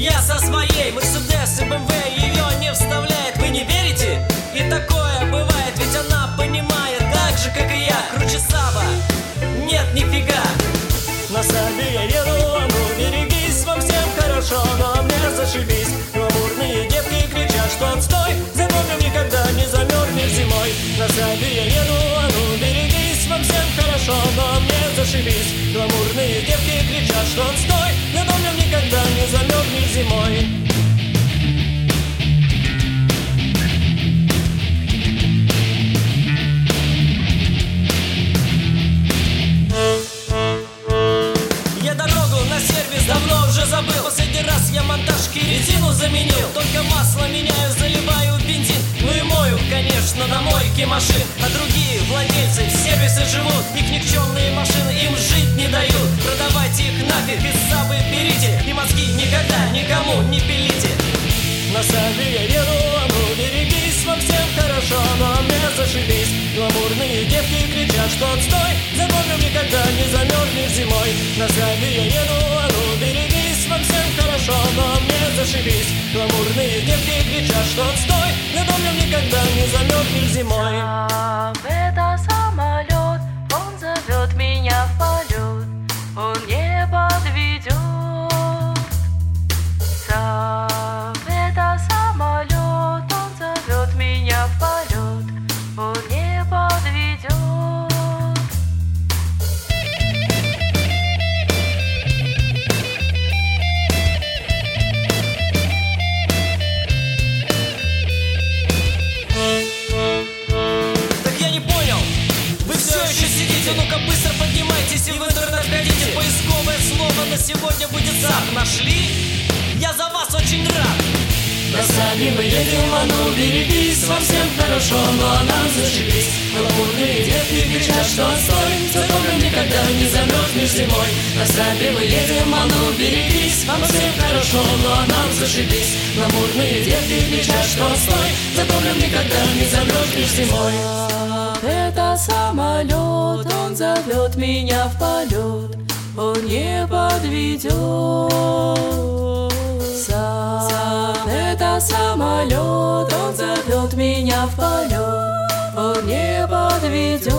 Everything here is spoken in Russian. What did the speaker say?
Я со своей Мерседес и БМВ ее не вставляет. Вы не верите? И такое бывает, ведь она понимает так же, как и я. Круче Саба, нет, нифига. На Сабе я еду, а ну берегись, вам всем хорошо, но мне зашибись. Гламурные девки кричат, что отстой, запомним, никогда не замерзнешь зимой. На Сабе я еду, а ну берегись, вам всем хорошо, но мне зашибись. Гламурные девки кричат, что отстой, запомним, никогда не замерзнешь зимой. Давно уже забыл, последний раз я монтажки резину заменил. Только масло меняю, заливаю бензин. Ну и мою, конечно, на мойке машин. А другие владельцы в сервисе живут. Их никчемные машины им жить не дают. Продавайте их нафиг, из Сабы берите. И мозги никогда никому не пилите. На Сабе я еду, а ну берегись, вам всем хорошо, но мне зашибись. Гламурные девки кричат, что отстой, запомним, никогда не замерзнешь зимой. На Сабе я еду, а ну берегись, вам всем хорошо, но мне зашибись. Гламурные девки кричат, что отстой, запомним, никогда не замерзнешь зимой. Саб — это самолет, он зовет меня в полет, он не подведет. Саб — это самолет, он зовет меня в полет, он не подведет. Так я не понял, вы все еще сидите, ну-ка быстро поднимайтесь и в интернет ходите. Поисковое слово на сегодня будет Саб. Нашли? Я за вас очень рад. На Сабе мы едем, а ну берегись, вам всем хорошо, но нам зашибись. Гламурные девки кричат, что отстой, запомним, никогда не замерзнешь зимой. На Сабе мы едем, а ну берегись, вам всем хорошо, но нам зашибись. Гламурные девки кричат, что отстой, запомним, никогда не замерзнешь зимой. Саб — это самолет, он зовет меня в полет, он не подведет. Саб — это самолет, он зовет меня в полет, он не подведет.